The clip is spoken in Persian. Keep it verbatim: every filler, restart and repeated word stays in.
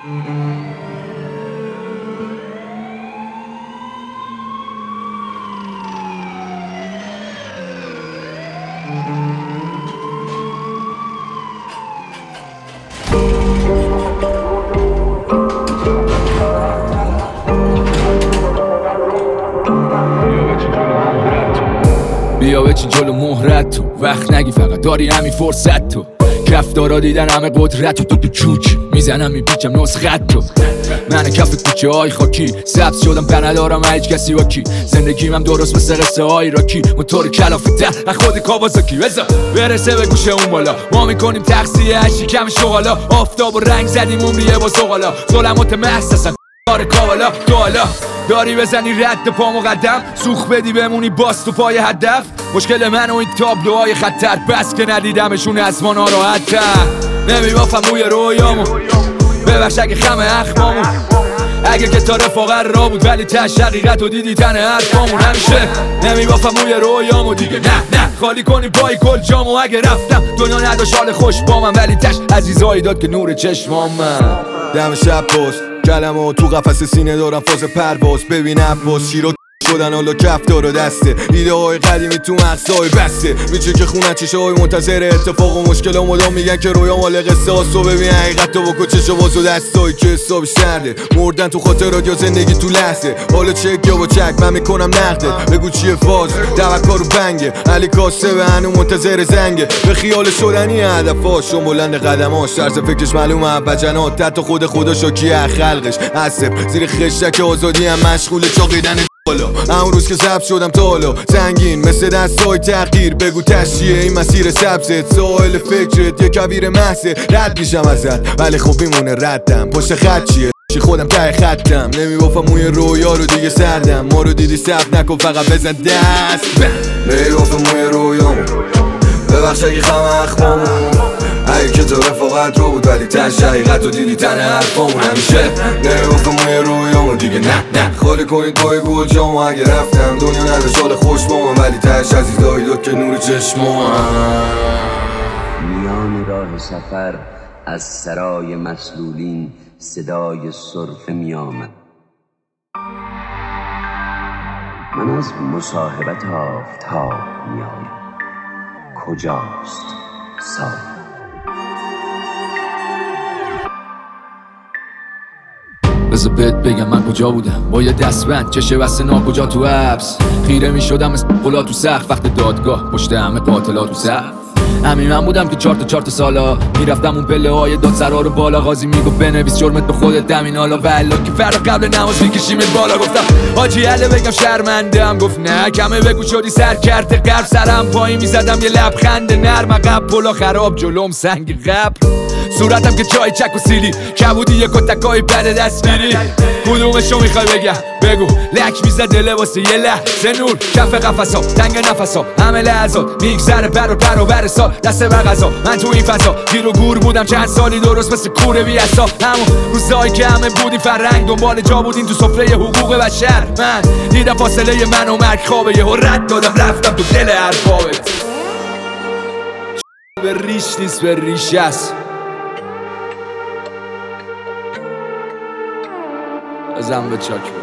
بیا بچین جلو مهرت تو، وقت نگی فقط داری همین فرصت تو. کف دارا دیدن همه قدرت تو، تو تو چوک میزنم میپیچم نسخت تو. من کف کوچه های خاکی سبز شدم پر ندارم هیچ کسی با کی. زندگیم هم درست مثل قصه های راکی، موتور کلافه تر از خود کاوازاکی. بذار برسه به گوشه اون بالا، ما میکنیم تقصیه شکم شغالا. آفتاب و رنگ زدیم عمریه با زغالا، ظلمات محسسن کار کاوالا. تو حالا داری بزنی رد پا مقدم، سوخ بدی بمونی باز تو پای هدف. مشکل من و این تابلوهای خطر، بس که ندیدمشون از ما ناراحت‌تر. نمیبافم موی رویامو، ببخش اگه خم اخمامو. اگه که تا رفاقت را بود ولی تش حقیقت و دیدی تن حرفامون. همیشه نمیبافم موی رویامو دیگه، نه نه خالی کنی پای کل جامو. اگه رفتم دنیا نداشت حال خوش با من، ولی تش عزیزایی داد که نور چشمام. من دم شب پست کلمه تو قفس سینه دارم فاز پرواز. ببین عباس شیرو شدن حالا کف دار و دسته، ایده های قدیمی تو مغزهای بسته. میچه که خونه چشه های منتظر اتفاق و مشکل ها مدام میگن که رویا مال قصه هاست. و ببین حقیقت تو بکن چشو باز و دستایی که حسابش سرده. مردن تو خاطرات یا زندگی تو لحظه، حالا چک یا با چک من میکنم نقدت. بگو چیه فاز توکا رو بنگه، علی کاسه به هنو منتظر زنگه. به خیال شدنی هدفاش و بلند قدماش، طرز فکرش معلومه ابجنات. حتی خود خدا شاکیه خلقش عصب زیر خشک آزادی هم مشغول چاقیدن بالا. همون روز که ضبط شدم تا حالا سنگین مثل دستای تغییر. بگو تشیه این مسیر سبزت، ساحل فکرت یه کویر محضه. رد میشم ازت ولی خب میمونه ردم، پشت خط چیه چی خودم ته خطم. نمیبافم موی رویا رو دیگه سردم، ما رو دیدی ثبت نکن فقط بزن دست. نمیبافم موی رویامو، ببخش اگه خم اخمامو. اگه که تو رفاقت رو بود ولی تش حقیقت رو دیدی تن حرفامون. همیشه نمیبافم موی رویامو دیگه، نه نه خالی کنید پای گل جامو. اگه رفتم دنیا نداشت حال خوش با من، ولی تش عزیزایی داد که نور چشمام. میان راه سفر از سرای مسلولین صدای سرفه می آمد. من از مصاحبت آفتاب می آیم. کجاست سایه؟ بذار بهت بگم من کجا بودم با یه دستبند چشه بسته ناکجا تو حبس. خیره می شدم مثل قلا تو سقف وقت دادگاه، پشت همه قاتلا تو صف. همین من بودم که چارت چارت سالا میرفتم اون پله های دادسرا رو بالا. قاضی میگفت بنویس جرمت به خودت دمین حالا. بلا که فردا قبل نماز میکشیمت بالا. گفتم حاجی عله بگم شرمنده هم، گفت نه کمه بگو شدی سر کرده قرب. سرم پایین میزدم یه لبخند نرم، عقب پلا خراب جلوم سنگ قبر. صورتم که چای چک و سیلی کبودی یه کتکای بده دستگیری. کدومشو میخوای بگم بگو، لک میزده لباس یه لحظه نور. کف قفصا تنگ نفسا همه لحظات میگذره بر و بر و بر سال. دست بر غذا من تو این فضا گیر و گور بودم چند سالی درست مثل کوره بی اصلا. همون روزایی که همه بودیم فرنگ دنبال جا بودیم تو سفره حقوق بشر. من دیدم فاصله من و مرگ خوابه، یهو رد دادم رفتم تو دل اربابت. به ریش نیست به ریش است. بزن به چاک